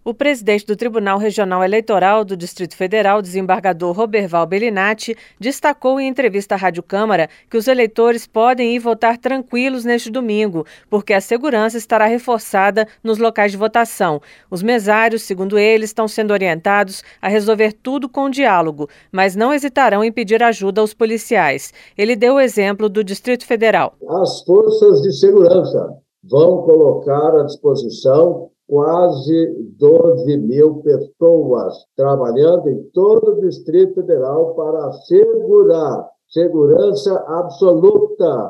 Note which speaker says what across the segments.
Speaker 1: O presidente do Tribunal Regional Eleitoral do Distrito Federal, desembargador Roberval Bellinati, destacou em entrevista à Rádio Câmara que os eleitores podem ir votar tranquilos neste domingo, porque a segurança estará reforçada nos locais de votação. Os mesários, segundo ele, estão sendo orientados a resolver tudo com diálogo, mas não hesitarão em pedir ajuda aos policiais. Ele deu o exemplo do Distrito Federal.
Speaker 2: As forças de segurança vão colocar à disposição quase 12 mil pessoas trabalhando em todo o Distrito Federal para assegurar segurança absoluta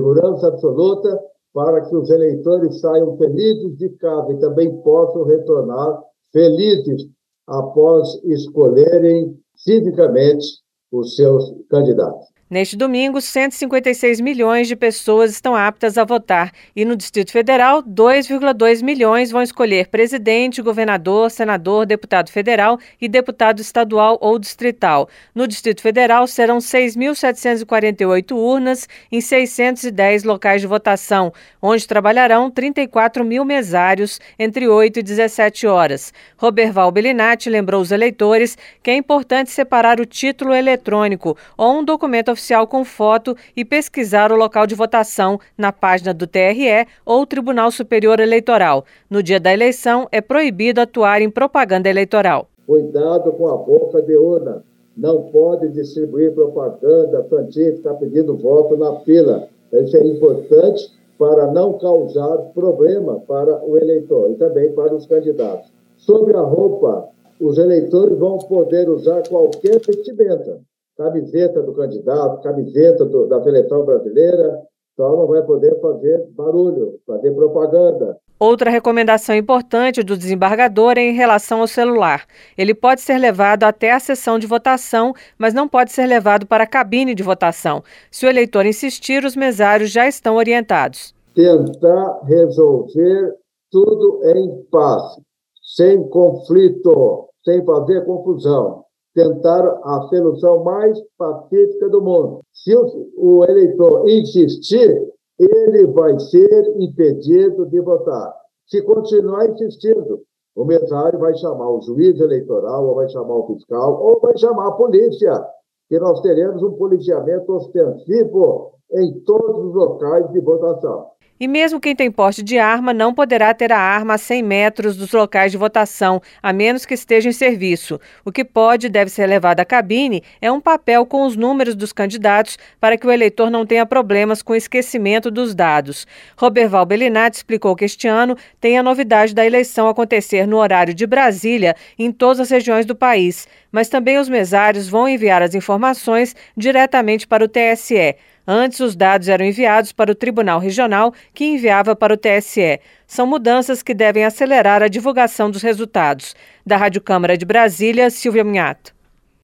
Speaker 2: para que os eleitores saiam felizes de casa e também possam retornar felizes após escolherem civicamente os seus candidatos.
Speaker 1: Neste domingo, 156 milhões de pessoas estão aptas a votar e no Distrito Federal, 2,2 milhões vão escolher presidente, governador, senador, deputado federal e deputado estadual ou distrital. No Distrito Federal, serão 6.748 urnas em 610 locais de votação, onde trabalharão 34 mil mesários entre 8 e 17 horas. Roberval Bellinati lembrou os eleitores que é importante separar o título eletrônico ou um documento oficial com foto e pesquisar o local de votação na página do TRE ou Tribunal Superior Eleitoral. No dia da eleição, é proibido atuar em propaganda eleitoral.
Speaker 2: Cuidado com a boca de urna. Não pode distribuir propaganda, está pedindo voto na fila. Isso é importante para não causar problema para o eleitor e também para os candidatos. Sobre a roupa, os eleitores vão poder usar qualquer vestimenta. Camiseta do candidato, camiseta da seleção brasileira, só não vai poder fazer barulho, fazer propaganda.
Speaker 1: Outra recomendação importante do desembargador é em relação ao celular. Ele pode ser levado até a sessão de votação, mas não pode ser levado para a cabine de votação. Se o eleitor insistir, os mesários já estão orientados.
Speaker 2: Tentar resolver tudo em paz, sem conflito, sem fazer confusão. Tentar a solução mais pacífica do mundo. Se o eleitor insistir, ele vai ser impedido de votar. Se continuar insistindo, o mesário vai chamar o juiz eleitoral, ou vai chamar o fiscal, ou vai chamar a polícia, que nós teremos um policiamento ostensivo em todos os locais de votação.
Speaker 1: E mesmo quem tem porte de arma não poderá ter a arma a 100 metros dos locais de votação, a menos que esteja em serviço. O que pode e deve ser levado à cabine é um papel com os números dos candidatos para que o eleitor não tenha problemas com o esquecimento dos dados. Roberval Bellinati explicou que este ano tem a novidade da eleição acontecer no horário de Brasília em todas as regiões do país, mas também os mesários vão enviar as informações diretamente para o TSE. Antes, os dados eram enviados para o Tribunal Regional, que enviava para o TSE. São mudanças que devem acelerar a divulgação dos resultados. Da Rádio Câmara de Brasília, Silvia Munhato.